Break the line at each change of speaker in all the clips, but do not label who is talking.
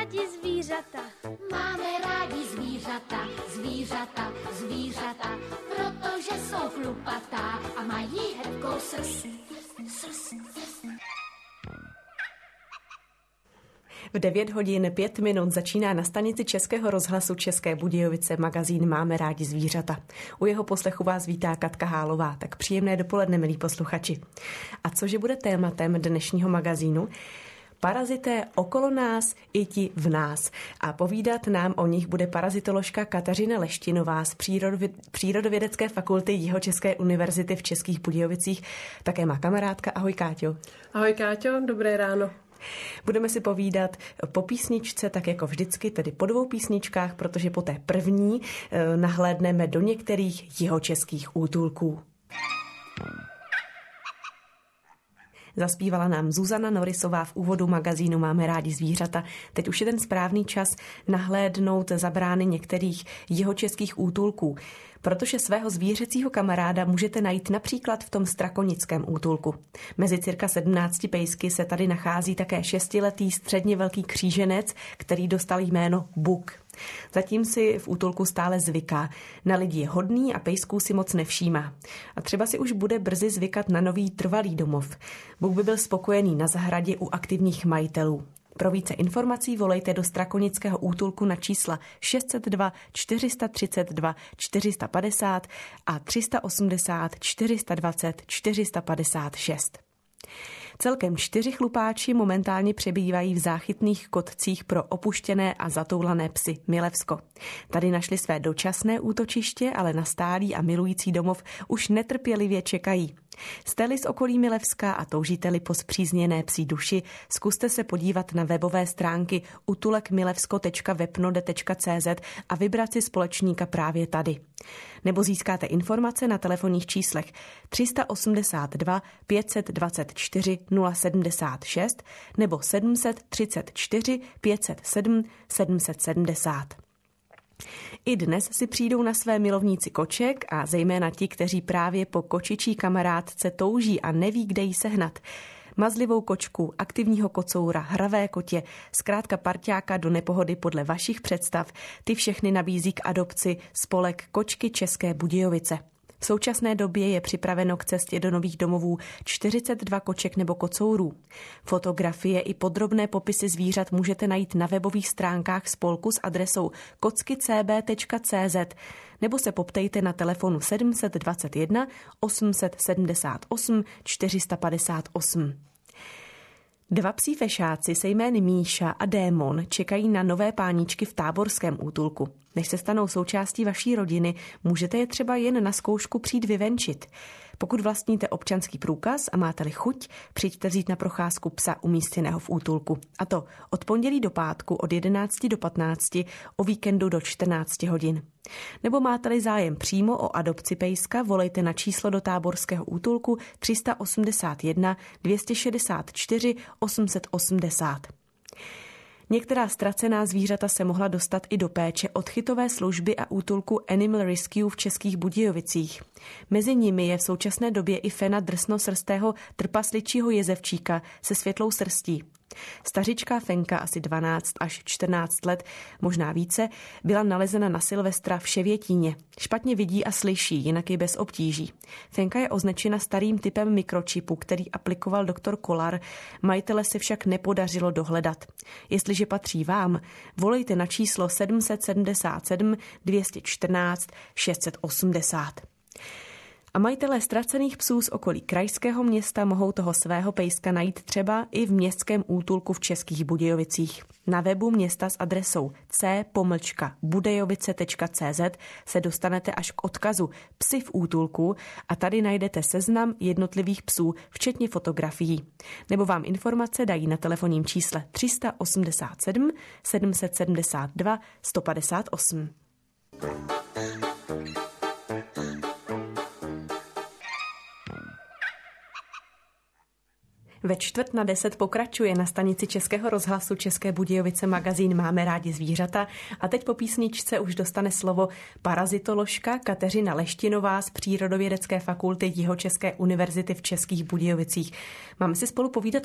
rádi zvířata.
Máme rádi zvířata, zvířata, zvířata, protože jsou chlupatá a mají hebkou srst.
V 9 hodin 5 minut začíná na stanici Českého rozhlasu České Budějovice magazín Máme rádi zvířata. U jeho poslechu vás vítá Katka Hálová, tak příjemné dopoledne, milí posluchači. A cože bude tématem dnešního magazínu? Parazité okolo nás i ti v nás. A povídat nám o nich bude parazitoložka Kateřina Leštinová z Přírodovědecké fakulty Jihočeské univerzity v Českých Budějovicích. Také má kamarádka. Ahoj, Káťo.
Ahoj, Káťo, dobré ráno.
Budeme si povídat po písničce, tak jako vždycky, tedy po 2 písničkách, protože po té první nahlédneme do některých jihočeských útulků. Zaspívala nám Zuzana Norisová v úvodu magazínu Máme rádi zvířata. Teď už je ten správný čas nahlédnout za brány některých jihočeských útulků, protože svého zvířecího kamaráda můžete najít například v tom strakonickém útulku. Mezi cirka 17 pejsky se tady nachází také 6letý středně velký kříženec, který dostal jméno Buk. Zatím si v útulku stále zvyká. Na lidi je hodný a pejsků si moc nevšímá. A třeba si už bude brzy zvykat na nový trvalý domov. Buk by byl spokojený na zahradě u aktivních majitelů. Pro více informací volejte do strakonického útulku na čísla 602 432 450 a 380 420 456. Celkem 4 chlupáči momentálně přebývají v záchytných kotcích pro opuštěné a zatoulané psy Milevsko. Tady našli své dočasné útočiště, ale na stálý a milující domov už netrpělivě čekají. Jste-li z okolí Milevska a toužíte-li po spřízněné psí duši, zkuste se podívat na webové stránky utulekmilevsko.webnode.cz a vybrat si společníka právě tady. Nebo získáte informace na telefonních číslech 382 524 076 nebo 734 507 770. I dnes si přijdou na své milovníci koček a zejména ti, kteří právě po kočičí kamarádce touží a neví, kde jí sehnat. Mazlivou kočku, aktivního kocoura, hravé kotě, zkrátka parťáka do nepohody podle vašich představ, ty všechny nabízí k adopci spolek Kočky České Budějovice. V současné době je připraveno k cestě do nových domovů 42 koček nebo kocourů. Fotografie i podrobné popisy zvířat můžete najít na webových stránkách spolku s adresou kockycb.cz nebo se poptejte na telefonu 721 878 458. 2 psí fešáci se jmény Míša a Démon čekají na nové páničky v táborském útulku. Než se stanou součástí vaší rodiny, můžete je třeba jen na zkoušku přijít vyvenčit. Pokud vlastníte občanský průkaz a máte-li chuť, přijďte vzít na procházku psa umístěného v útulku. A to od pondělí do pátku od 11 do 15, o víkendu do 14 hodin. Nebo máte-li zájem přímo o adopci pejska, volejte na číslo do táborského útulku 381 264 880. Některá ztracená zvířata se mohla dostat i do péče odchytové služby a útulku Animal Rescue v Českých Budějovicích. Mezi nimi je v současné době i fena drsnosrstého trpasličího jezevčíka se světlou srstí. Stařičká fenka, asi 12 až 14 let, možná více, byla nalezena na Silvestra v Ševětíně. Špatně vidí a slyší, jinak je bez obtíží. Fenka je označena starým typem mikročipu, který aplikoval doktor Kolar, majitele se však nepodařilo dohledat. Jestliže patří vám, volejte na číslo 777 214 680. A majitelé ztracených psů z okolí krajského města mohou toho svého pejska najít třeba i v městském útulku v Českých Budějovicích. Na webu města s adresou c-budejovice.cz se dostanete až k odkazu Psi v útulku a tady najdete seznam jednotlivých psů, včetně fotografií. Nebo vám informace dají na telefonním čísle 387 772 158. Ve 9:45 pokračuje na stanici Českého rozhlasu České Budějovice magazín Máme rádi zvířata a teď po písničce už dostane slovo parazitoložka Kateřina Leštinová z Přírodovědecké fakulty Jihočeské univerzity v Českých Budějovicích. Máme si spolu povídat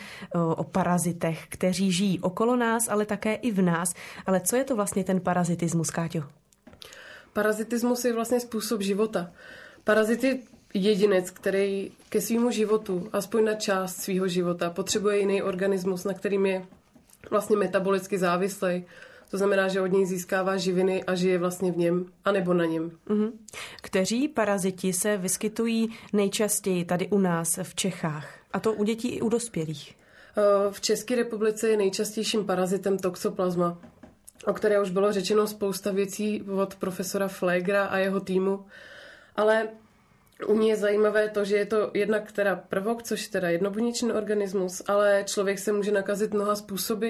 o parazitech, kteří žijí okolo nás, ale také i v nás. Ale co je to vlastně ten parazitismus, Káťo?
Parazitismus je vlastně způsob života. Parazit je jedinec, který ke svému životu, aspoň na část svého života, potřebuje jiný organismus, na kterým je vlastně metabolicky závislý. To znamená, že od něj získává živiny a žije vlastně v něm, anebo na něm.
Kteří paraziti se vyskytují nejčastěji tady u nás v Čechách? A to u dětí i u dospělých?
V České republice je nejčastějším parazitem toxoplasma, o které už bylo řečeno spousta věcí od profesora Flegra a jeho týmu. Ale u ní je zajímavé to, že je to jednak teda prvok, což teda jednobuněčný organismus, ale člověk se může nakazit mnoha způsoby.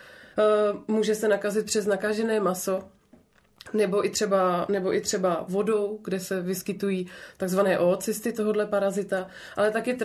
Může se nakazit přes nakažené maso, nebo i třeba vodou, kde se vyskytují takzvané oocysty tohohle parazita, ale taky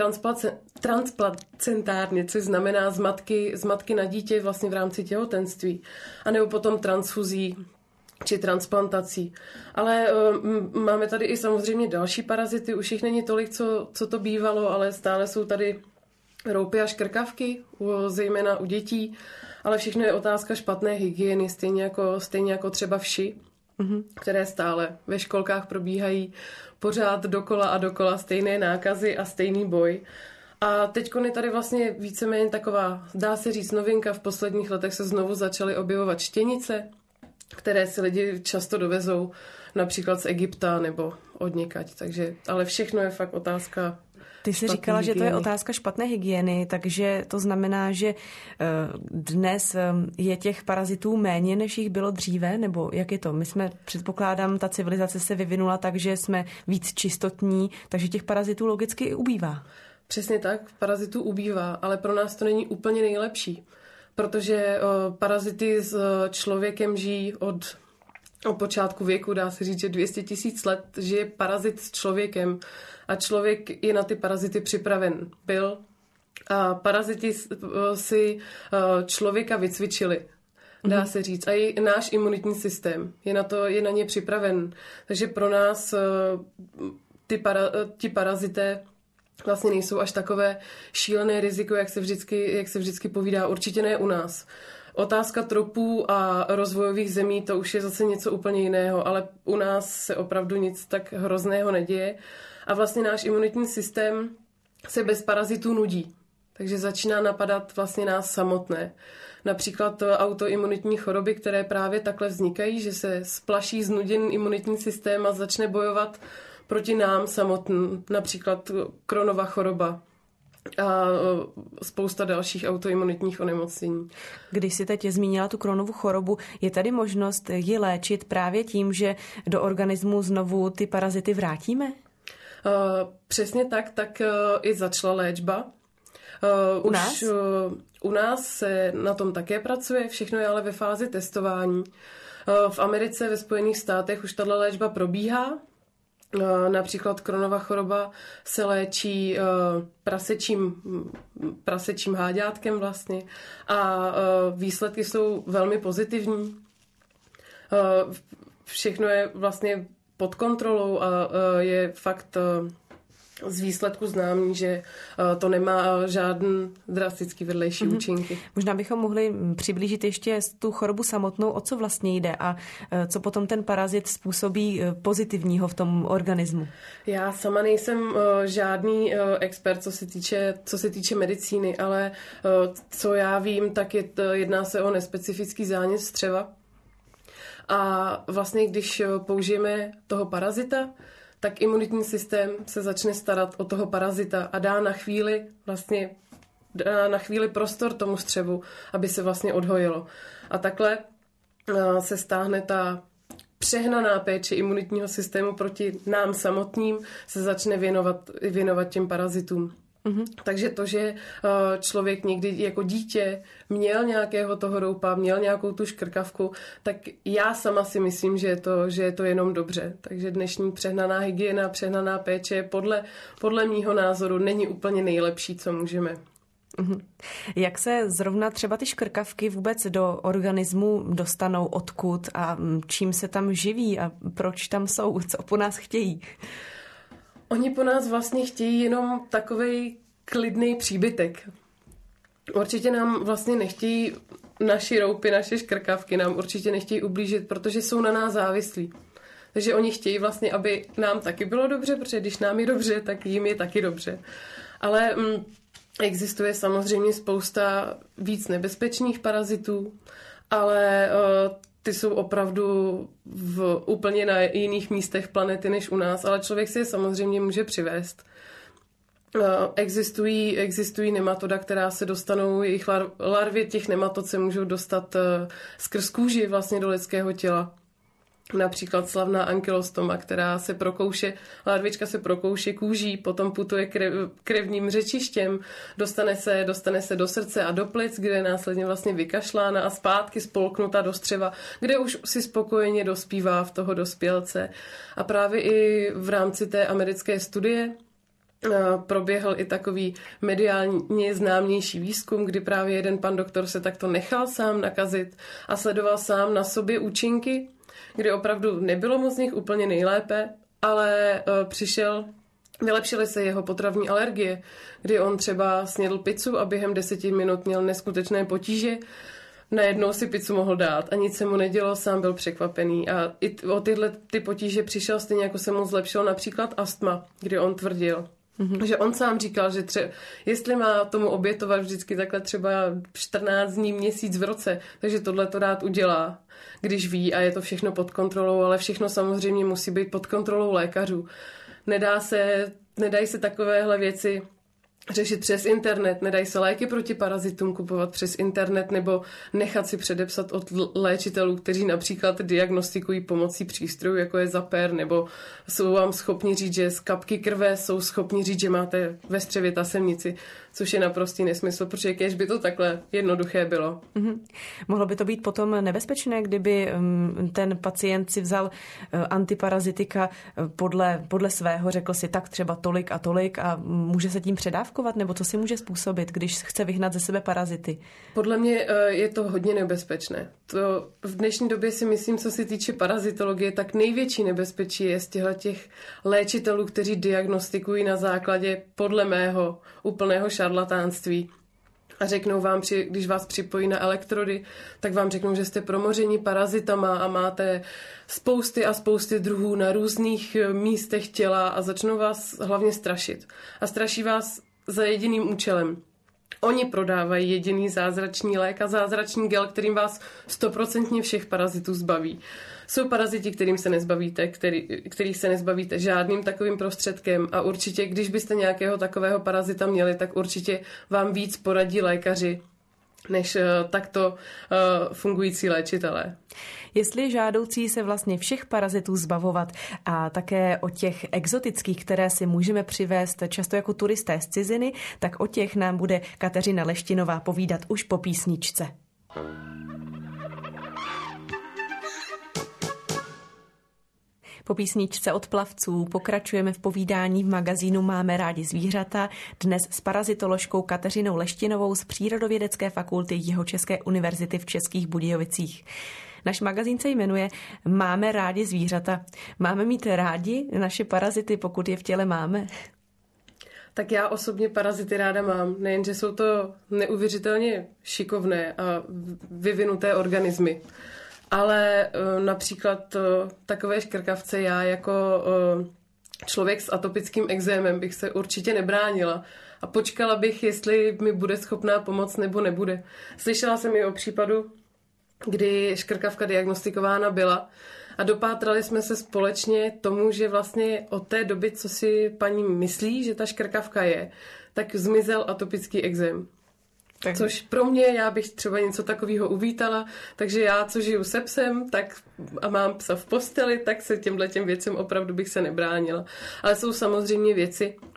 transplacentárně, což znamená z matky na dítě vlastně v rámci těhotenství, anebo potom transfuzí či transplantací. Ale máme tady i samozřejmě další parazity, už jich není tolik, co to bývalo, ale stále jsou tady roupy a škrkavky, zejména u dětí, ale všechno je otázka špatné hygieny, stejně jako třeba vši, které stále ve školkách probíhají pořád dokola a dokola stejné nákazy a stejný boj. A teď je tady vlastně víceméně taková, dá se říct, novinka. V posledních letech se znovu začaly objevovat štěnice, které si lidi často dovezou například z Egypta nebo odněkať. Takže, ale všechno je fakt otázka.
Ty jsi říkala, hygieny. Že to je otázka špatné hygieny, takže to znamená, že dnes je těch parazitů méně, než jich bylo dříve, nebo jak je to? Předpokládám, ta civilizace se vyvinula tak, že jsme víc čistotní, takže těch parazitů logicky i ubývá.
Přesně tak, parazitů ubývá, ale pro nás to není úplně nejlepší, protože parazity s člověkem žijí od počátku věku, dá se říct, že 200 000 let žije parazit s člověkem a člověk je na ty parazity připraven byl. A paraziti si člověka vycvičili, dá se říct. A i náš imunitní systém je na ně připraven. Takže pro nás ti parazité vlastně nejsou až takové šílené riziko, jak se vždycky povídá. Určitě ne u nás. Otázka tropů a rozvojových zemí, to už je zase něco úplně jiného, ale u nás se opravdu nic tak hrozného neděje. A vlastně náš imunitní systém se bez parazitů nudí. Takže začíná napadat vlastně nás samotné. Například autoimunitní choroby, které právě takhle vznikají, že se splaší znuděný imunitní systém a začne bojovat proti nám samotným. Například Crohnova choroba a spousta dalších autoimunitních onemocnění.
Když si teď zmínila tu Crohnovu chorobu, je tady možnost ji léčit právě tím, že do organismu znovu ty parazity vrátíme?
Přesně tak i začala léčba. U nás se na tom také pracuje, všechno je ale ve fázi testování. V Americe, ve Spojených státech už tato léčba probíhá. Například Crohnova choroba se léčí prasečím háďátkem vlastně a výsledky jsou velmi pozitivní. Všechno je vlastně pod kontrolou a je fakt z výsledku známý, že to nemá žádný drastický vedlejší účinky.
Možná bychom mohli přiblížit ještě tu chorobu samotnou, o co vlastně jde a co potom ten parazit způsobí pozitivního v tom organismu.
Já sama nejsem žádný expert, co se týče medicíny, ale co já vím, tak jedná se o nespecifický zánět střeva. A vlastně, když použijeme toho parazita, tak imunitní systém se začne starat o toho parazita a dá na chvíli prostor tomu střevu, aby se vlastně odhojilo. A takhle se stáhne ta přehnaná péče imunitního systému proti nám samotným, se začne věnovat těm parazitům. Takže to, že člověk někdy jako dítě měl nějakého toho roupa, měl nějakou tu škrkavku, tak já sama si myslím, že je to jenom dobře. Takže dnešní přehnaná hygiena, přehnaná péče podle mýho názoru není úplně nejlepší, co můžeme.
Jak se zrovna třeba ty škrkavky vůbec do organismu dostanou, odkud a čím se tam živí a proč tam jsou, co po nás chtějí?
Oni po nás vlastně chtějí jenom takovej klidný příbytek. Určitě nám vlastně nechtějí naši roupy, naše škrkavky, nám určitě nechtějí ublížit, protože jsou na nás závislí. Takže oni chtějí vlastně, aby nám taky bylo dobře, protože když nám je dobře, tak jim je taky dobře. Ale existuje samozřejmě spousta víc nebezpečných parazitů, ale ty jsou opravdu úplně na jiných místech planety než u nás, ale člověk si je samozřejmě může přivést. Existují nematoda, která se dostanou, jejich larvy těch nematod se můžou dostat skrz kůži vlastně do lidského těla. Například slavná ankylostoma, která se prokouše, larvička se prokouše kůží, potom putuje krevním řečištěm, dostane se do srdce a do plic, kde je následně vlastně vykašlána a zpátky spolknuta do střeva, kde už si spokojeně dospívá v toho dospělce. A právě i v rámci té americké studie proběhl i takový mediálně známější výzkum, kdy právě jeden pan doktor se takto nechal sám nakazit a sledoval sám na sobě účinky, kdy opravdu nebylo moc z nich úplně nejlépe, ale vylepšily se jeho potravní alergie, kdy on třeba snědl pizzu a během 10 minut měl neskutečné potíže, najednou si pizzu mohl dát a nic se mu nedělo, sám byl překvapený. A i o tyhle ty potíže přišel stejně, jako se mu zlepšilo například astma, kdy on tvrdil, že on sám říkal, že jestli má tomu obětovat vždycky takhle třeba 14 dní, měsíc v roce, takže tohle to rád udělá, když ví a je to všechno pod kontrolou, ale všechno samozřejmě musí být pod kontrolou lékařů. Nedají se takovéhle věci řešit přes internet, nedají se léky proti parazitům kupovat přes internet nebo nechat si předepsat od léčitelů, kteří například diagnostikují pomocí přístrojů, jako je Zaper, nebo jsou vám schopni říct, že z kapky krve jsou schopni říct, že máte ve střevě tasemnici, což je naprostý nesmysl, protože kéž by to takhle jednoduché bylo.
Mohlo by to být potom nebezpečné, kdyby ten pacient si vzal antiparazitika podle svého, řekl si tak třeba tolik a tolik a může se tím předávkovat, nebo co si může způsobit, když chce vyhnat ze sebe parazity?
Podle mě je to hodně nebezpečné. To v dnešní době si myslím, co se týče parazitologie, tak největší nebezpečí je z těch léčitelů, kteří diagnostikují na základě podle mého úplného šarlatánství. A řeknou vám, když vás připojí na elektrody, tak vám řeknou, že jste promoření parazitama a máte spousty a spousty druhů na různých místech těla a začnou vás hlavně strašit. A straší vás za jediným účelem. Oni prodávají jediný zázračný lék a zázračný gel, kterým vás 100% všech parazitů zbaví. Jsou paraziti, kterých se nezbavíte žádným takovým prostředkem a určitě, když byste nějakého takového parazita měli, tak určitě vám víc poradí lékaři než takto fungující léčitelé.
Jestli je žádoucí se vlastně všech parazitů zbavovat a také o těch exotických, které si můžeme přivést často jako turisté z ciziny, tak o těch nám bude Kateřina Leštinová povídat už po písničce. Po písničce od plavců pokračujeme v povídání v magazínu Máme rádi zvířata, dnes s parazitoložkou Kateřinou Leštinovou z Přírodovědecké fakulty Jihočeské univerzity v Českých Budějovicích. Náš magazín se jmenuje Máme rádi zvířata. Máme mít rádi naše parazity, pokud je v těle máme?
Tak já osobně parazity ráda mám. Nejenže jsou to neuvěřitelně šikovné a vyvinuté organismy. Ale například takové škrkavce já jako člověk s atopickým ekzémem bych se určitě nebránila a počkala bych, jestli mi bude schopná pomoct nebo nebude. Slyšela jsem i o případu, kdy škrkavka diagnostikována byla a dopátrali jsme se společně tomu, že vlastně od té doby, co si paní myslí, že ta škrkavka je, tak zmizel atopický ekzém. Což pro mě, já bych třeba něco takového uvítala, takže já, co žiju se psem tak a mám psa v posteli, tak se těmhletěm věcem opravdu bych se nebránila. Ale jsou samozřejmě věci,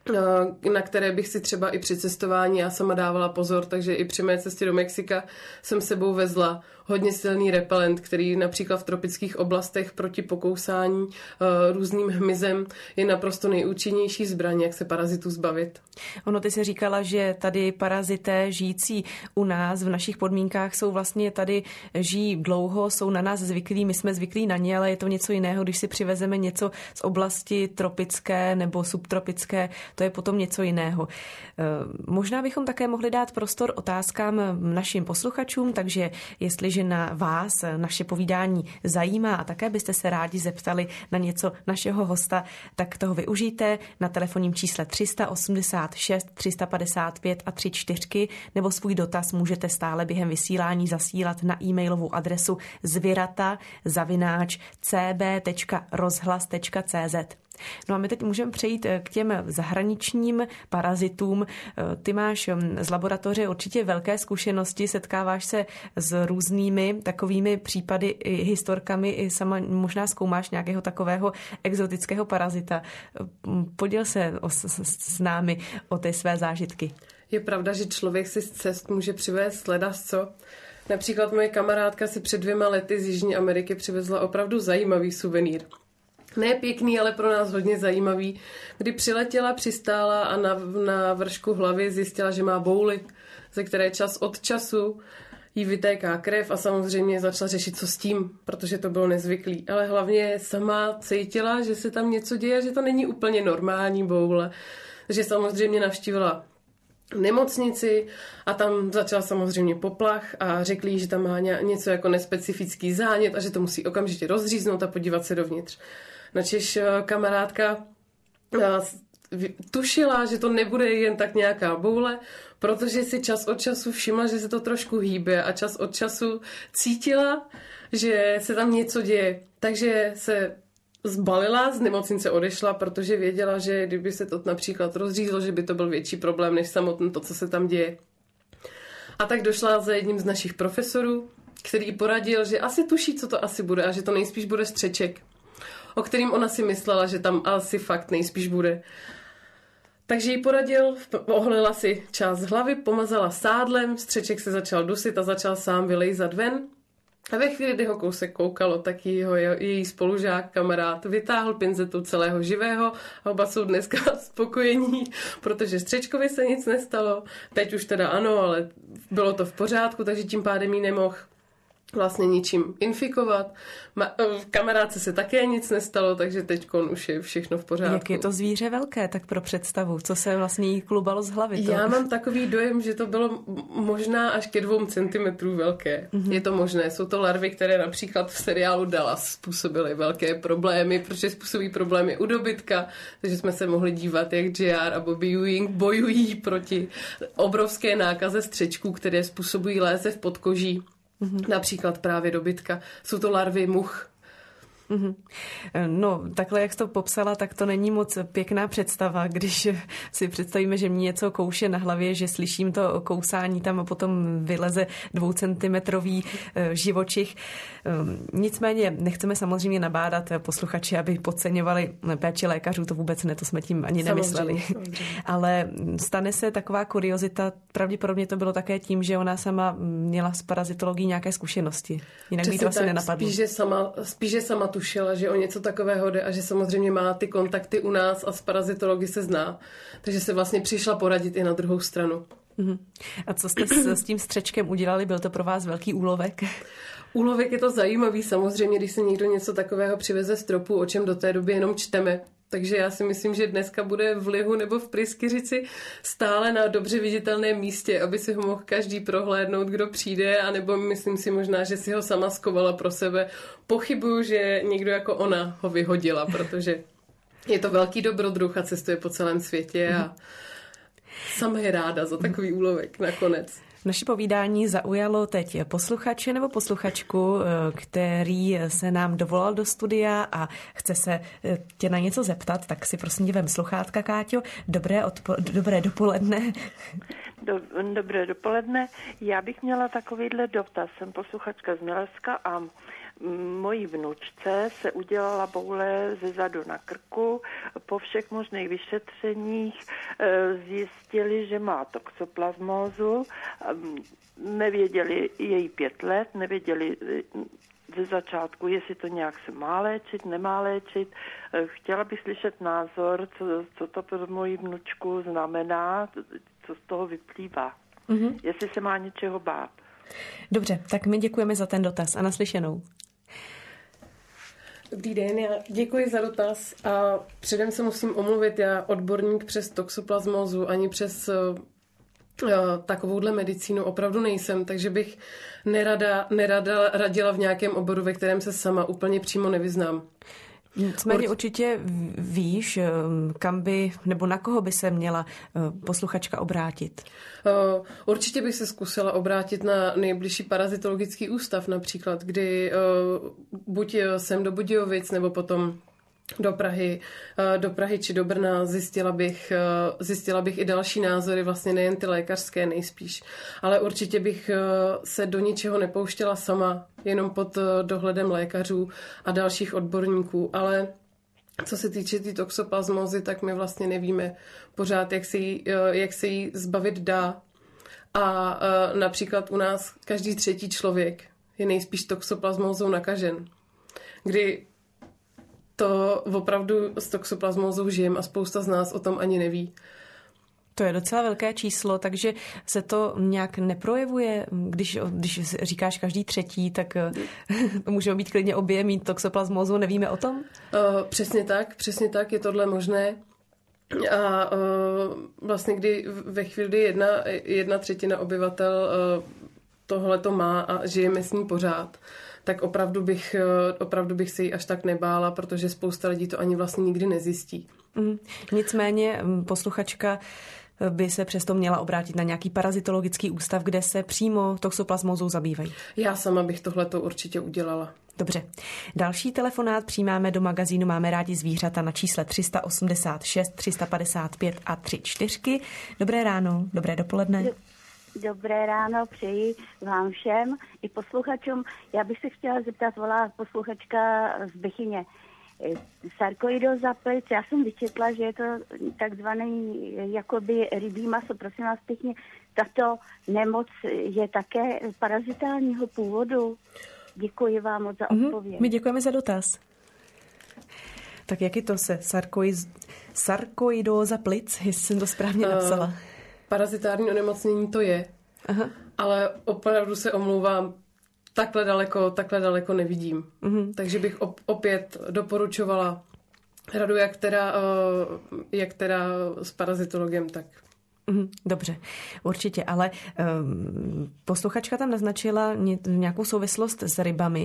na které bych si třeba i při cestování já sama dávala pozor, takže i při mé cestě do Mexika jsem sebou vezla hodně silný repelent, který například v tropických oblastech proti pokousání různým hmyzem je naprosto nejúčinnější zbraň, jak se parazitů zbavit.
Ono, ty jsi říkala, že tady parazité žijící u nás v našich podmínkách jsou vlastně tady, žijí dlouho, jsou na nás zvyklí, my jsme zvyklí na ně, ale je to něco jiného, když si přivezeme něco z oblasti tropické nebo subtropické, to je potom něco jiného. Možná bychom také mohli dát prostor otázkám našim posluchačům, takže jestliže na vás naše povídání zajímá a také byste se rádi zeptali na něco našeho hosta, tak toho využijte na telefonním čísle 386 355 a 34, nebo svůj dotaz můžete stále během vysílání zasílat na e-mailovou adresu zvirata@cb.rozhlas.cz. No a my teď můžeme přejít k těm zahraničním parazitům. Ty máš z laboratoře určitě velké zkušenosti, setkáváš se s různými takovými případy i historkami, i sama možná zkoumáš nějakého takového exotického parazita. Poděl se s námi o ty své zážitky.
Je pravda, že člověk si z cest může přivést ledasco. Například moje kamarádka si před 2 lety z Jižní Ameriky přivezla opravdu zajímavý suvenýr. Ne pěkný, ale pro nás hodně zajímavý. Kdy přiletěla, přistála a na vršku hlavy zjistila, že má bouli, ze které čas od času jí vytéká krev a samozřejmě začala řešit, co s tím, protože to bylo nezvyklý. Ale hlavně sama cítila, že se tam něco děje, že to není úplně normální boule. Takže samozřejmě navštívila nemocnici a tam začal samozřejmě poplach a řekli jí, že tam má něco jako nespecifický zánět a že to musí okamžitě rozříznout a podívat se dovnitř. Načež kamarádka tušila, že to nebude jen tak nějaká boule, protože si čas od času všimla, že se to trošku hýbe a čas od času cítila, že se tam něco děje. Takže se zbalila, z nemocnice odešla, protože věděla, že kdyby se to například rozřízlo, že by to byl větší problém, než samotné to, co se tam děje. A tak došla za jedním z našich profesorů, který poradil, že asi tuší, co to asi bude a že to nejspíš bude střeček, o kterým ona si myslela, že tam asi fakt nejspíš bude. Takže jí poradil, ohlila si část hlavy, pomazala sádlem, střeček se začal dusit a začal sám vylejzat ven. A ve chvíli, kdy ho kousek koukalo, tak její spolužák, kamarád, vytáhl pinzetu celého živého a oba jsou dneska spokojení, protože střečkovi se nic nestalo. Teď už teda ano, ale bylo to v pořádku, takže tím pádem jí nemohl vlastně ničím infikovat. Kamarádce se také nic nestalo, takže teďkon už je všechno v pořádku.
Jak je to zvíře velké, tak pro představu, co se vlastně jí klubalo z hlavy?
Já mám takový dojem, že to bylo možná až ke 2 centimetrů velké. Mm-hmm. Je to možné. Jsou to larvy, které například v seriálu Dallas způsobily velké problémy, protože způsobí problémy u dobytka, takže jsme se mohli dívat, jak JR a Bobby Ewing bojují proti obrovské nákaze střečků, které způsobují lézev pod koží. Například právě dobytka. Jsou to larvy much.
No, takhle, jak jsi to popsala, tak to není moc pěkná představa, když si představíme, že mě něco kouše na hlavě, že slyším to kousání tam a potom vyleze 2centimetrový živočich. Nicméně nechceme samozřejmě nabádat posluchači, aby podceňovali péči lékařů, to vůbec ne, to jsme tím ani nemysleli. Samozřejmě. Ale stane se taková kuriozita, pravděpodobně to bylo také tím, že ona sama měla s parazitologií nějaké zkušenosti. Jinak by to asi nenapadlo.
Spíš, že sama tušila, že o něco takového jde a že samozřejmě má ty kontakty u nás a s parazitology se zná. Takže se vlastně přišla poradit i na druhou stranu.
A co jste s tím střečkem udělali? Byl to pro vás velký úlovek?
Úlovek je to zajímavý samozřejmě, když se někdo něco takového přiveze z tropu, o čem do té doby jenom čteme. Takže já si myslím, že dneska bude v Lihu nebo v Pryskyřici stále na dobře viditelném místě, aby si ho mohl každý prohlédnout, kdo přijde, anebo myslím si možná, že si ho sama skovala pro sebe. Pochybuju, že někdo jako ona ho vyhodila, protože je to velký dobrodruh a cestuje po celém světě a sama je ráda za takový úlovek nakonec.
Naše povídání zaujalo teď posluchače nebo posluchačku, který se nám dovolal do studia a chce se tě na něco zeptat, tak si prosím dívám sluchátka, Káťo. Dobré dopoledne.
Dobré dopoledne. Já bych měla takovýhle dotaz. Jsem posluchačka z Mileska a mojí vnučce se udělala boule ze zadu na krku. Po všech možných vyšetřeních zjistili, že má toxoplasmózu. Nevěděli její 5 let, nevěděli ze začátku, jestli to nějak se má léčit, nemá léčit. Chtěla bych slyšet názor, co to pro moji vnučku znamená, co z toho vyplývá. Jestli se má něčeho bát.
Dobře, tak my děkujeme za ten dotaz a naslyšenou.
Dobrý den, já děkuji za dotaz a předem se musím omluvit, já odborník přes toxoplasmózu ani přes takovouhle medicínu opravdu nejsem, takže bych nerada radila v nějakém oboru, ve kterém se sama úplně přímo nevyznám.
Nicméně určitě víš, kam by, nebo na koho by se měla posluchačka obrátit?
Určitě bych se zkusila obrátit na nejbližší parazitologický ústav například, kdy buď sem do Budějovic, nebo potom do Prahy či do Brna, zjistila bych i další názory, vlastně nejen ty lékařské nejspíš. Ale určitě bych se do ničeho nepouštěla sama, jenom pod dohledem lékařů a dalších odborníků. Ale co se týče té toxoplasmózy, tak my vlastně nevíme pořád, jak se jí zbavit dá. A například u nás každý 3. člověk je nejspíš toxoplasmózou nakažen. Kdy to opravdu s toxoplasmózou žijem a spousta z nás o tom ani neví.
To je docela velké číslo, takže se to nějak neprojevuje, když říkáš každý 3., tak můžeme být klidně obě mít toxoplasmózu, nevíme o tom?
Přesně tak, je tohle možné. A vlastně kdy ve chvíli 1/3 obyvatel tohle to má a žijeme s ní pořád, tak opravdu bych se jí až tak nebála, protože spousta lidí to ani vlastně nikdy nezjistí.
Nicméně posluchačka by se přesto měla obrátit na nějaký parazitologický ústav, kde se přímo toxoplasmózou zabývají.
Já sama bych tohleto určitě udělala.
Dobře. Další telefonát přijímáme do magazínu Máme rádi zvířata na čísle 386 355 a 34. Dobré ráno, dobré dopoledne.
Dobré ráno, přeji vám všem i posluchačům. Já bych se chtěla zeptat, volá posluchačka z Bechyně. Sarkoidóza plic, já jsem vyčetla, že je to takzvaný jakoby rybí maso. Prosím vás pěkně, tato nemoc je také parazitálního původu. Děkuji vám moc za odpověď.
My děkujeme za dotaz. Tak jak je to se sarkoidóza plic, jestli jsem to správně napsala?
Parazitární onemocnění to je, ale opravdu se omlouvám, takhle daleko nevidím. Takže bych opět doporučovala radu, jak teda s parazitologem, tak.
Dobře, určitě, ale posluchačka tam naznačila nějakou souvislost s rybami.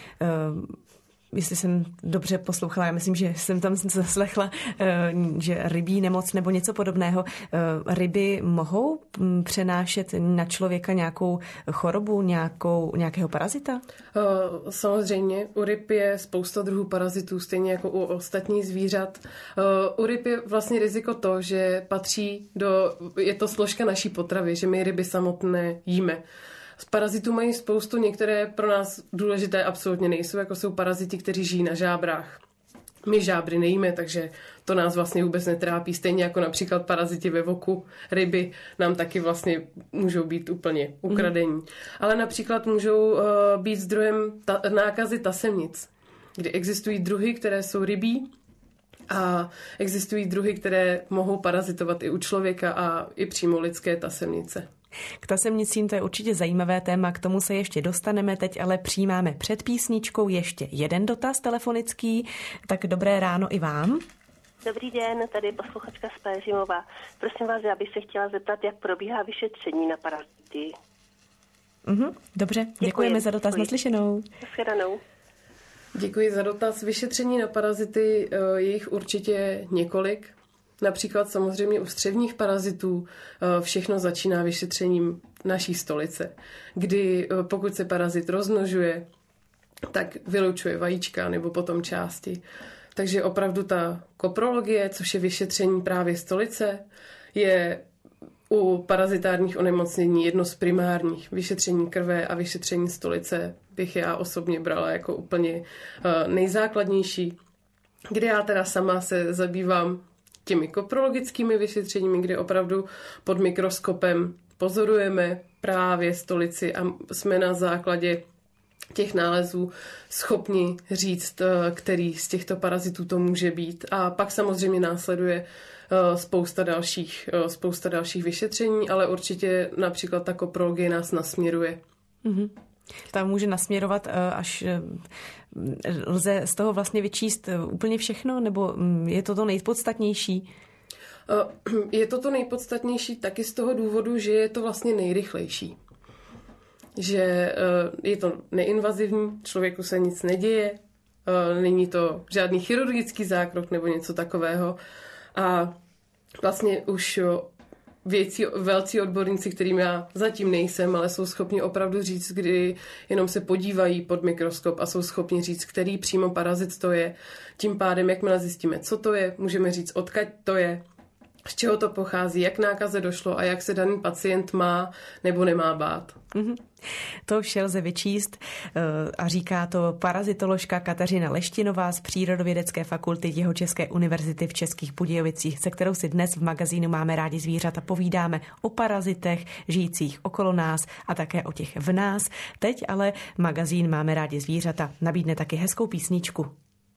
Jestli jsem dobře poslouchala, já myslím, že jsem tam zaslechla, že rybí nemoc nebo něco podobného. Ryby mohou přenášet na člověka nějakou chorobu, nějakého parazita?
Samozřejmě. U ryb je spousta druhů parazitů, stejně jako u ostatních zvířat. U ryb je vlastně riziko to, že je to složka naší potravy, že my ryby samotné jíme. Z parazitů mají spoustu, některé pro nás důležité absolutně nejsou, jako jsou paraziti, kteří žijí na žábrách. My žábry nejíme, takže to nás vlastně vůbec netrápí. Stejně jako například paraziti ve voku, ryby nám taky vlastně můžou být úplně ukradení. Ale například můžou být zdrojem nákazy tasemnic, kdy existují druhy, které jsou rybí, a existují druhy, které mohou parazitovat i u člověka a i přímo lidské tasemnice.
K tasemnicím to je určitě zajímavé téma, k tomu se ještě dostaneme, teď ale přijímáme před písničkou ještě jeden dotaz telefonický, tak dobré ráno i vám.
Dobrý den, tady je posluchačka z Péřimova. Prosím vás, já bych se chtěla zeptat, jak probíhá vyšetření na parazity.
Dobře, děkujeme za dotaz, naslyšenou.
Nashledanou.
Děkuji za dotaz. Vyšetření na parazity je jich určitě několik. Například samozřejmě u střevních parazitů všechno začíná vyšetřením naší stolice, kdy pokud se parazit rozmnožuje, tak vylučuje vajíčka nebo potom části. Takže opravdu ta koprologie, což je vyšetření právě stolice, je u parazitárních onemocnění jedno z primárních, vyšetření krve a vyšetření stolice, bych já osobně brala jako úplně nejzákladnější, kde já teda sama se zabývám těmi koprologickými vyšetřeními, kde opravdu pod mikroskopem pozorujeme právě stolici a jsme na základě těch nálezů schopni říct, který z těchto parazitů to může být. A pak samozřejmě následuje spousta dalších vyšetření, ale určitě například ta koprologie nás nasměruje.
Mm-hmm. Tam může nasměrovat, až lze z toho vlastně vyčíst úplně všechno, nebo je to nejpodstatnější?
Je to nejpodstatnější taky z toho důvodu, že je to vlastně nejrychlejší. Že je to neinvazivní, člověku se nic neděje, není to žádný chirurgický zákrok nebo něco takového. A vlastně už velcí odborníci, kterým já zatím nejsem, ale jsou schopni opravdu říct, kdy jenom se podívají pod mikroskop a jsou schopni říct, který přímo parazit to je. Tím pádem, jakmile zjistíme, co to je, můžeme říct, odkud to je, z čeho to pochází, jak nákaze došlo a jak se daný pacient má nebo nemá bát.
Mm-hmm. To vše lze vyčíst a říká to parazitoložka Kateřina Leštinová z Přírodovědecké fakulty Jihočeské univerzity v Českých Budějovicích, se kterou si dnes v magazínu Máme rádi zvířata povídáme o parazitech žijících okolo nás a také o těch v nás. Teď ale magazín Máme rádi zvířata nabídne taky hezkou písničku.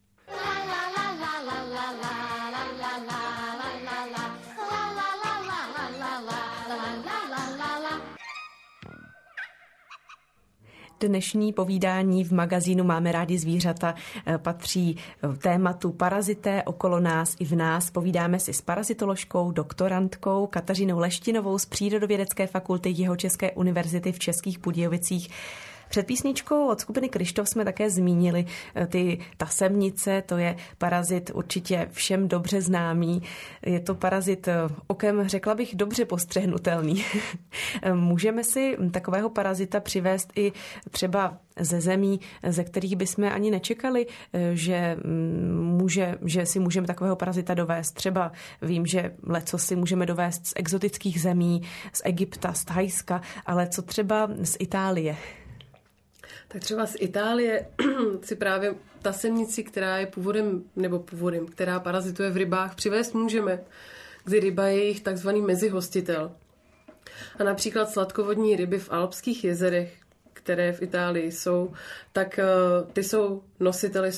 Dnešní povídání v magazínu Máme rádi zvířata patří tématu parazité okolo nás i v nás. Povídáme si s parazitoložkou, doktorantkou Kateřinou Leštinovou z Přírodovědecké fakulty Jihočeské univerzity v Českých Budějovicích. Před písničkou od skupiny Kryštof jsme také zmínili ty tasemnice, to je parazit určitě všem dobře známý. Je to parazit okem, řekla bych, dobře postřehnutelný. Můžeme si takového parazita přivést i třeba ze zemí, ze kterých bychom ani nečekali, že si můžeme takového parazita dovést. Třeba vím, že leco si můžeme dovést z exotických zemí, z Egypta, z Thajska, ale co třeba z Itálie?
Tak třeba z Itálie si právě tasemnici, která je původem, která parazituje v rybách, přivést můžeme, kdy ryba je jejich takzvaný mezihostitel. A například sladkovodní ryby v alpských jezerech, které v Itálii jsou, tak ty jsou nositeli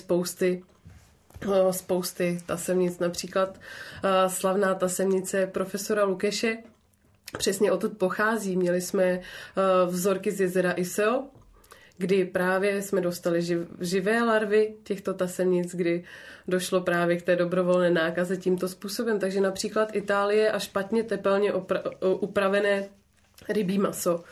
spousty tasemnic. Například slavná tasemnice profesora Lukeše přesně odtud pochází. Měli jsme vzorky z jezera Iseo, kdy právě jsme dostali živé larvy těchto tasemnic, kdy došlo právě k té dobrovolné nákaze tímto způsobem. Takže například Itálie a špatně tepelně upravené rybí maso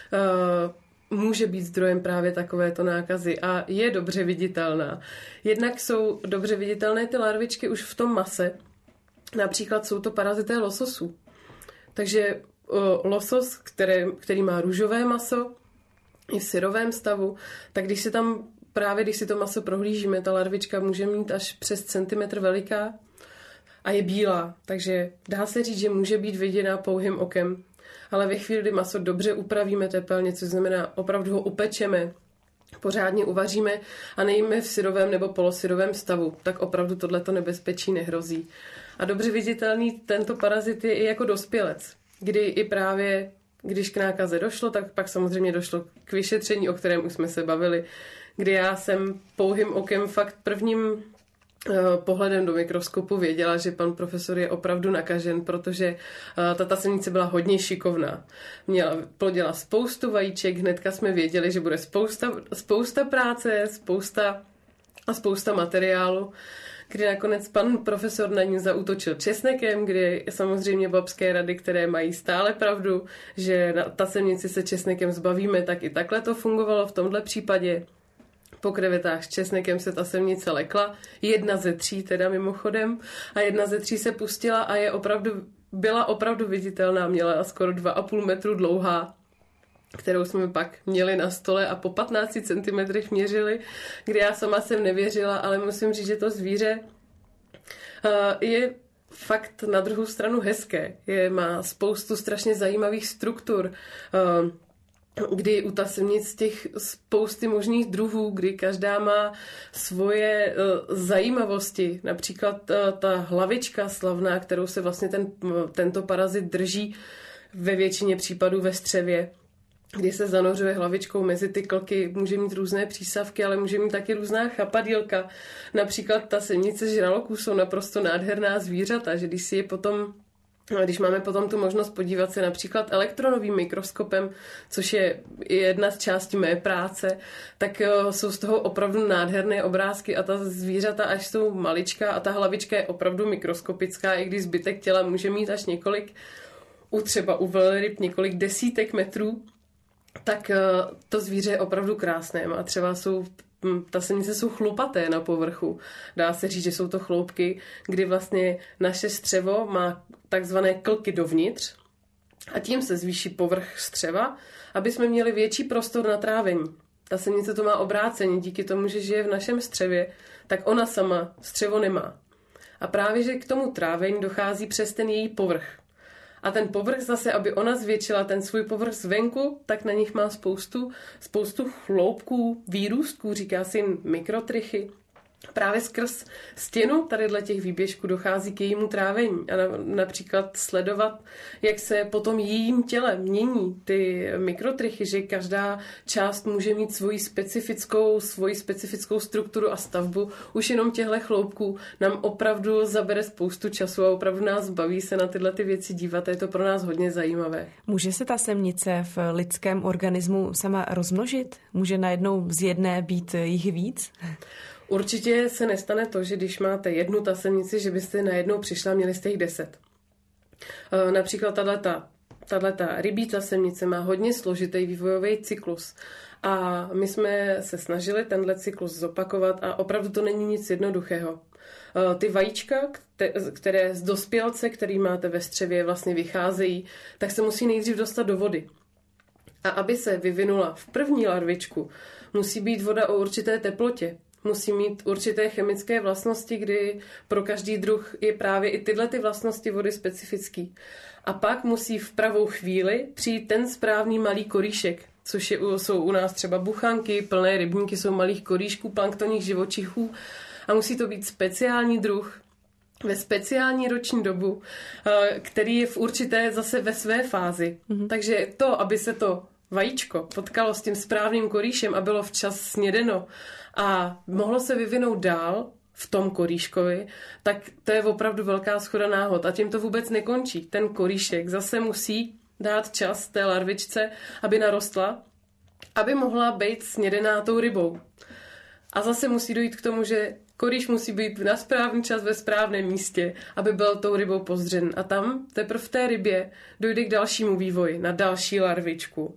může být zdrojem právě takovéto nákazy a je dobře viditelná. Jednak jsou dobře viditelné ty larvičky už v tom mase. Například jsou to parazité lososů. Takže losos, který má růžové maso, i v syrovém stavu, tak když si to maso prohlížíme, ta larvička může mít až přes centimetr veliká a je bílá, takže dá se říct, že může být viděná pouhým okem. Ale ve chvíli, kdy maso dobře upravíme tepelně, což znamená opravdu ho upečeme, pořádně uvaříme a nejíme v syrovém nebo polosyrovém stavu, tak opravdu tohleto nebezpečí nehrozí. A dobře viditelný tento parazit je i jako dospělec, kdy i právě když k nákaze došlo, tak pak samozřejmě došlo k vyšetření, o kterém už jsme se bavili, kdy já jsem pouhým okem fakt prvním pohledem do mikroskopu věděla, že pan profesor je opravdu nakažen, protože ta tasemnice byla hodně šikovná. Plodila spoustu vajíček, hnedka jsme věděli, že bude spousta práce, spousta materiálu, kdy nakonec pan profesor na ní zaútočil česnekem, kdy samozřejmě babské rady, které mají stále pravdu, že na tasemnici se česnekem zbavíme, tak i takhle to fungovalo v tomhle případě. Po krevetách s česnekem se tasemnice lekla, 1 ze 3 teda mimochodem, a 1 ze 3 se pustila a byla opravdu viditelná, měla skoro 2,5 metru dlouhá, kterou jsme pak měli na stole a po 15 cm měřili, kdy já sama jsem nevěřila, ale musím říct, že to zvíře je fakt na druhou stranu hezké. Má spoustu strašně zajímavých struktur, kdy u tasemic těch spousty možných druhů, kdy každá má svoje zajímavosti. Například ta hlavička slavná, kterou se vlastně tento parazit drží ve většině případů ve střevě, kdy se zanořuje hlavičkou mezi ty klky, může mít různé přísavky, ale může mít taky různá chapadílka. Například tasemnice žraloků jsou naprosto nádherná zvířata, že když máme potom tu možnost podívat se například elektronovým mikroskopem, což je jedna z částí mé práce, tak jsou z toho opravdu nádherné obrázky a ta zvířata až jsou maličká a ta hlavička je opravdu mikroskopická, i když zbytek těla může mít až třeba u velryb několik desítek metrů, tak to zvíře je opravdu krásné. A třeba tasemnice jsou chlupaté na povrchu. Dá se říct, že jsou to chloupky, kdy vlastně naše střevo má takzvané klky dovnitř a tím se zvýší povrch střeva, aby jsme měli větší prostor na trávení. Tasemnice to má obráceně, díky tomu, že žije v našem střevě, tak ona sama střevo nemá. A právě, že k tomu trávení dochází přes ten její povrch. A ten povrch zase, aby ona zvětšila ten svůj povrch zvenku, tak na nich má spoustu chloupků, výrůstků, říká se jim mikrotrichy. Právě skrz stěnu tadyhle těch výběžků dochází k jejímu trávení a například sledovat, jak se potom jejím těle mění ty mikrotrichy, že každá část může mít svoji specifickou strukturu a stavbu. Už jenom těchto chloupků nám opravdu zabere spoustu času a opravdu nás baví se na tyhle ty věci dívat a je to pro nás hodně zajímavé.
Může se tasemnice v lidském organismu sama rozmnožit? Může najednou z jedné být jich víc?
Určitě se nestane to, že když máte jednu tasemnici, že byste najednou přišla a měli jste jich 10. Například tato rybí tasemnice má hodně složitý vývojový cyklus. A my jsme se snažili tenhle cyklus zopakovat a opravdu to není nic jednoduchého. Ty vajíčka, které z dospělce, který máte ve střevě, vlastně vycházejí, tak se musí nejdřív dostat do vody. A aby se vyvinula v první larvičku, musí být voda o určité teplotě. Musí mít určité chemické vlastnosti, kdy pro každý druh je právě i tyhle ty vlastnosti vody specifický. A pak musí v pravou chvíli přijít ten správný malý koríšek, což jsou u nás třeba buchanky, plné rybníky jsou malých koríšků, planktonních živočichů a musí to být speciální druh ve speciální roční dobu, který je v určité zase ve své fázi. Takže to, aby se to vajíčko potkalo s tím správným koríšem a bylo včas snědeno a mohlo se vyvinout dál v tom koríškovi, tak to je opravdu velká shoda náhod. A tím to vůbec nekončí. Ten koríšek zase musí dát čas té larvičce, aby narostla, aby mohla být snědená tou rybou. A zase musí dojít k tomu, že koríš musí být na správný čas ve správném místě, aby byl tou rybou pozdřen. A tam teprve v té rybě dojde k dalšímu vývoji, na další larvičku.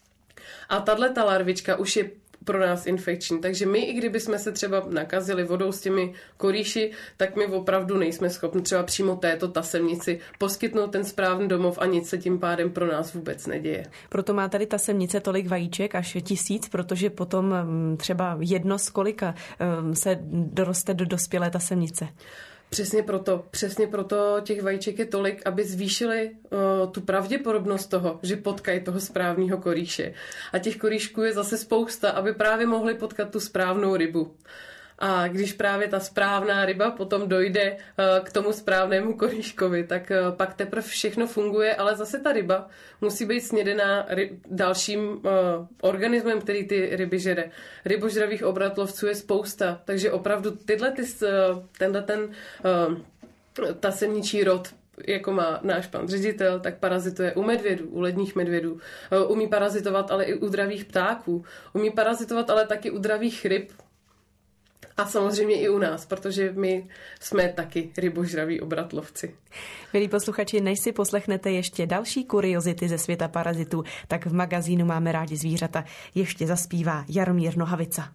A tato larvička už je pro nás infekční. Takže my, i kdyby jsme se třeba nakazili vodou s těmi koríši, tak my opravdu nejsme schopni třeba přímo této tasemnici poskytnout ten správný domov a nic se tím pádem pro nás vůbec neděje.
Proto má tady tasemnice tolik vajíček, až 1000, protože potom třeba jedno z kolika se doroste do dospělé tasemnice. Přesně proto těch vajíček je tolik, aby zvýšili tu pravděpodobnost toho, že potkají toho správného koríše. A těch koríšků je zase spousta, aby právě mohli potkat tu správnou rybu. A když právě ta správná ryba potom dojde k tomu správnému koríškovi, tak pak teprve všechno funguje, ale zase ta ryba musí být snědená dalším organismem, který ty ryby žere. Rybožravých obratlovců je spousta, takže opravdu tasemničí rod, jako má náš pan ředitel, tak parazituje u medvědů, u ledních medvědů. Umí parazitovat ale i u dravých ptáků. Umí parazitovat ale taky u dravých ryb. A samozřejmě i u nás, protože my jsme taky rybožraví obratlovci. Milí posluchači, než si poslechnete ještě další kuriozity ze světa parazitů, tak v magazínu Máme rádi zvířata ještě zaspívá Jaromír Nohavica.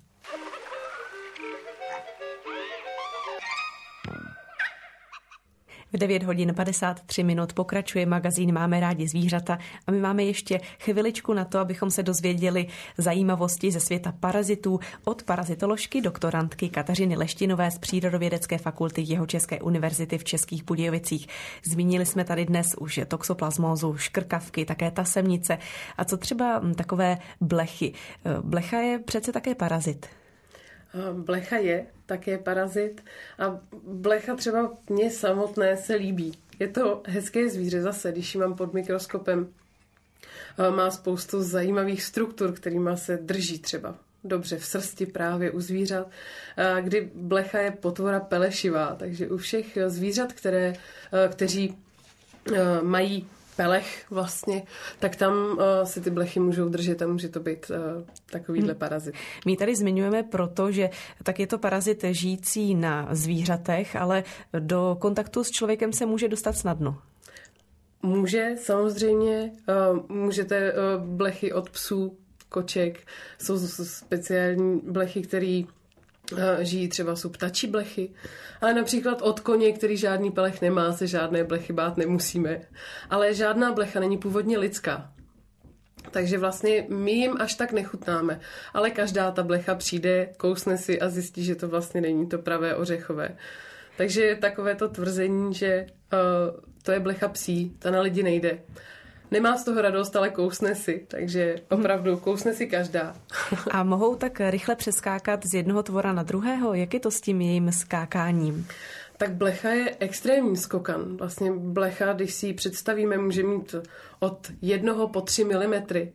V 9 hodin 53 minut pokračuje magazín Máme rádi zvířata a my máme ještě chviličku na to, abychom se dozvěděli zajímavosti ze světa parazitů od parazitoložky doktorantky Kateřiny Leštinové z Přírodovědecké fakulty Jihočeské univerzity v Českých Budějovicích. Zmínili jsme tady dnes už toxoplasmózu, škrkavky, také tasemnice. A co třeba takové blechy? Blecha je přece také parazit.
Blecha je také parazit a blecha třeba mně samotné se líbí. Je to hezké zvíře zase, když ji mám pod mikroskopem. Má spoustu zajímavých struktur, kterýma se drží třeba dobře v srsti právě u zvířat, kdy blecha je potvora pelešivá, takže u všech zvířat, kteří mají pelech vlastně, tak tam si ty blechy můžou držet a může to být takovýhle parazit.
My tady zmiňujeme proto, že tak je to parazit žijící na zvířatech, ale do kontaktu s člověkem se může dostat snadno.
Může, samozřejmě. Můžete blechy od psů, koček. Jsou speciální blechy, které žijí třeba, jsou ptačí blechy. Ale například od koně, který žádný pelech nemá, se žádné blechy bát nemusíme. Ale žádná blecha není původně lidská. Takže vlastně my jim až tak nechutnáme. Ale každá ta blecha přijde, kousne si a zjistí, že to vlastně není to pravé ořechové. Takže takové to tvrzení, že to je blecha psí, ta na lidi nejde. Nemá z toho radost, ale kousne si, takže opravdu kousne si každá.
A mohou tak rychle přeskákat z jednoho tvora na druhého? Jak je to s tím jejím skákáním?
Tak blecha je extrémní skokan. Vlastně blecha, když si ji představíme, může mít od 1 po 3 mm,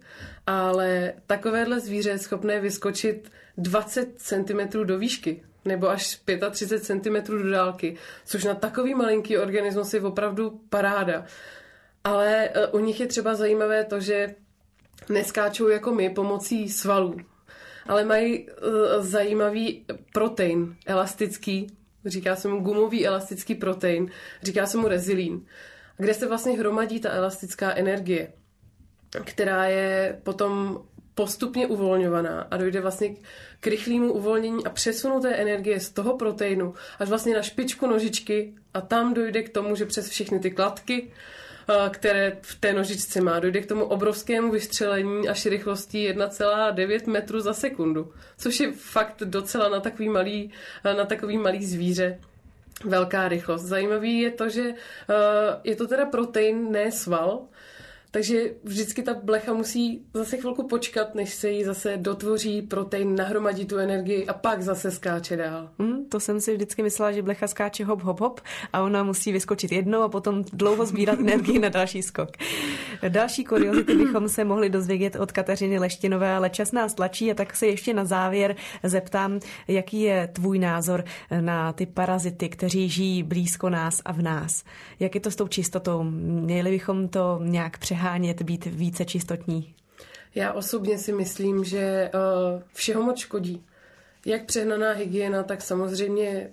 ale takovéhle zvíře je schopné vyskočit 20 cm do výšky nebo až 35 cm do dálky, což na takový malinký organismus je opravdu paráda. Ale u nich je třeba zajímavé to, že neskáčou jako my pomocí svalů, ale mají zajímavý protein, elastický, říká se mu gumový elastický protein, říká se mu rezilín, kde se vlastně hromadí ta elastická energie, která je potom postupně uvolňovaná a dojde vlastně k rychlému uvolnění a přesunu té energie z toho proteinu až vlastně na špičku nožičky a tam dojde k tomu, že přes všechny ty kladky, které v té nožičce má, dojde k tomu obrovskému vystřelení až rychlostí 1,9 metru za sekundu, což je fakt docela na takový malý zvíře velká rychlost. Zajímavý je to, že je to teda protein, ne sval, takže vždycky ta blecha musí zase chvilku počkat, než se jí zase dotvoří protein, nahromadí tu energii a pak zase skáče dál.
To jsem si vždycky myslela, že blecha skáče hop, hop, hop a ona musí vyskočit jednou a potom dlouho sbírat energii na další skok. Další kuriozity bychom se mohli dozvědět od Kateřiny Leštinové, ale čas nás tlačí a tak se ještě na závěr zeptám, jaký je tvůj názor na ty parazity, kteří žijí blízko nás a v nás. Jak je to s tou čistotou? Měli bychom to nějak přehánět, být více čistotní?
Já osobně si myslím, že všeho moc škodí. Jak přehnaná hygiena, tak samozřejmě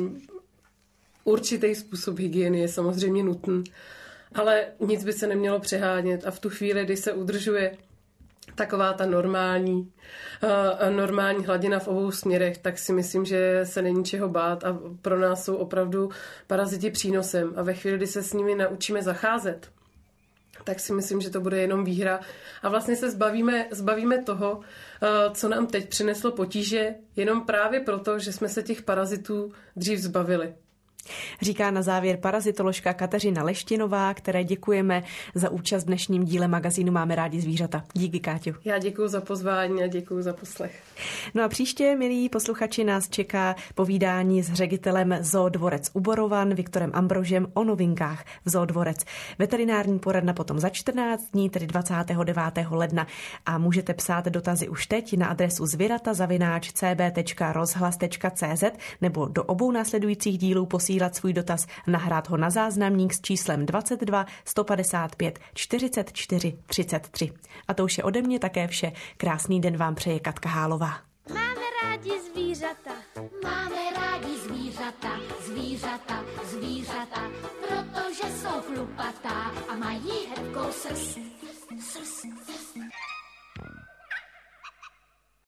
určitý způsob hygieny je samozřejmě nutný, ale nic by se nemělo přehánět a v tu chvíli, kdy se udržuje taková ta normální hladina v obou směrech, tak si myslím, že se není čeho bát a pro nás jsou opravdu paraziti přínosem a ve chvíli, kdy se s nimi naučíme zacházet, tak si myslím, že to bude jenom výhra. A vlastně se zbavíme toho, co nám teď přineslo potíže, jenom právě proto, že jsme se těch parazitů dřív zbavili.
Říká na závěr parazitoložka Kateřina Leštinová, které děkujeme za účast v dnešním díle magazínu Máme rádi zvířata. Díky, Káťo.
Já děkuju za pozvání a děkuju za poslech.
No a příště, milí posluchači, nás čeká povídání s ředitelem Zoodvorec u Borovan Viktorem Ambrožem o novinkách v Zoodvorec. Veterinární poradna potom za 14 dní, tedy 29. ledna. A můžete psát dotazy už teď na adresu zvirata@cb.rozhlas.cz nebo do obou následujících dílů posílat svůj dotaz, nahrát ho na záznamník s číslem 22 155 44 33. A to už je ode mě také vše. Krásný den vám přeje Katka Hálová.
Máme rádi zvířata. Máme rádi zvířata, zvířata, zvířata, protože jsou chlupatá a mají hebkou srst.